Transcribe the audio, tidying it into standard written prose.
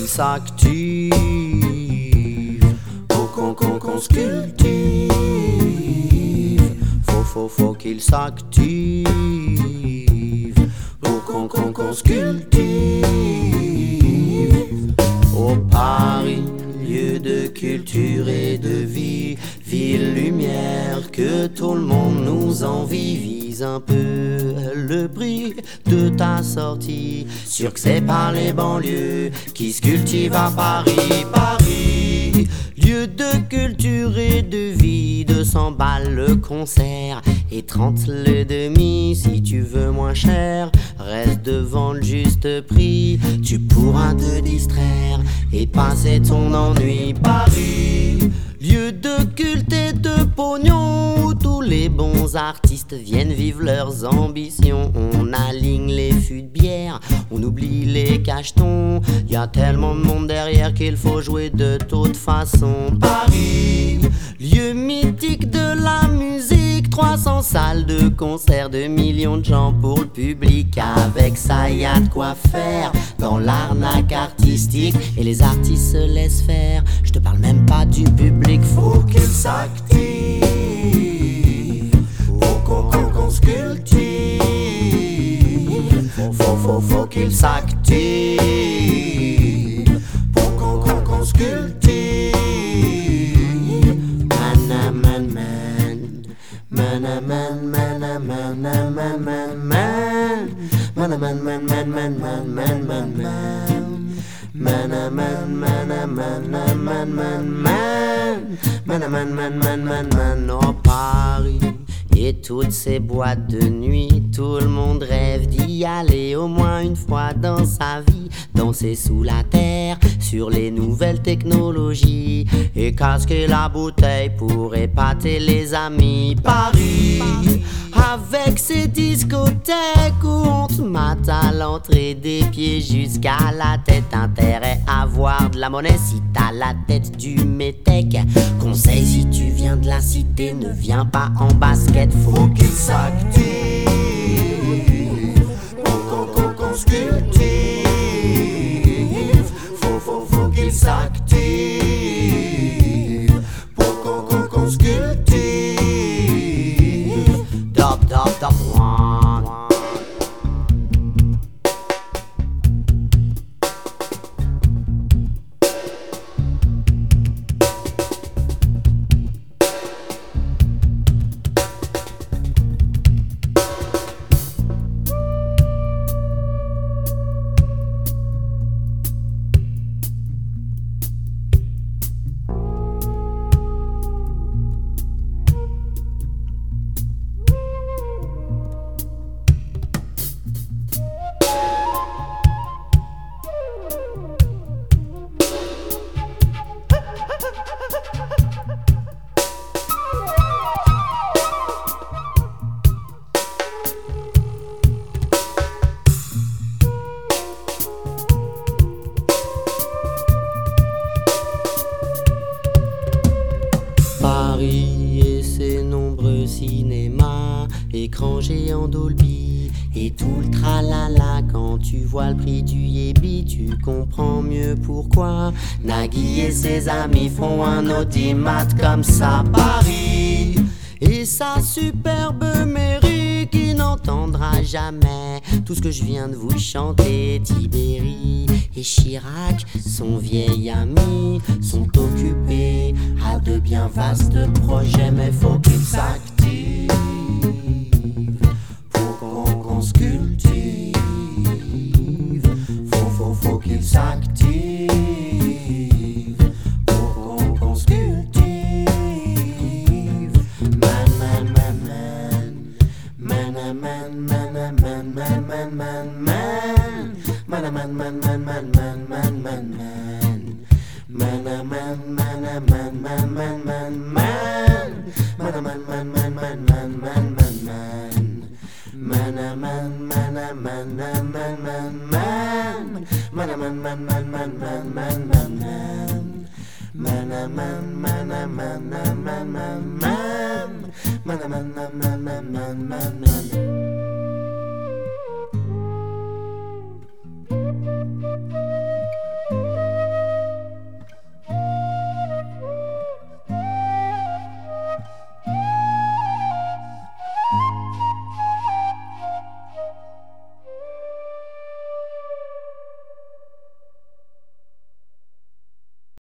s'active. Faut qu'on se cultive. Faut qu'il s'active. Faut qu'on se cultive. Au Paris, lieu de culture et de vie, ville lumière que tout le monde nous envie. Vise un peu le prix de ta sortie. Sûr que c'est pas les banlieues qui se cultivent à Paris. Paris, lieu de culture et de vie. 200 balles le concert et 30 le demi. Si tu veux moins cher, reste devant le juste prix. Tu pourras te distraire et passer ton ennui. Paris, lieu de culte et de pognon, où tous les bons artistes viennent vivre leurs ambitions. On aligne les fûts de bière, on oublie les cachetons. Y a tellement de monde derrière qu'il faut jouer de toute façon. Paris, lieu mythique de la musique, 300 salles de concert, 2 millions de gens pour le public. Avec ça y a de quoi faire dans l'arnaque artistique, et les artistes se laissent faire. Je te parle même pas du public. Faut qu'il s'active. Faut qu'on se cultive. Faut qu'il s'active. Faut qu'on se cultive. Man. Oh Paris et toutes ces boîtes de nuit, tout le monde rêve d'y aller au moins une fois dans sa vie. Danser sous la terre, sur les nouvelles technologies, et casquer la bouteille pour épater les amis. Paris, avec ses discothèques où on te mate à l'entrée des pieds jusqu'à la tête. Intérêt à avoir de la monnaie si t'as la tête du métèque. Conseil, si tu viens de la cité, ne viens pas en basket. Faut qu'il s'active. Faut qu'on se cultive. Faut qu'il s'active. Faut qu'on se cultive. Dop. Paris et ses nombreux cinémas, écran géant Dolby et tout le tralala. Quand tu vois le prix du Yébi, tu comprends mieux pourquoi Nagui et ses amis font un audimat comme ça. Paris et sa superbe mairie qui n'entendra jamais tout ce que je viens de vous chanter. Tibéri et Chirac, son vieil ami, sont occupés à de bien vastes projets. Mais faut qu'ils s'activent. Faut qu'on se cultive. Faut qu'ils s'activent. Faut qu'on se cultive. Man.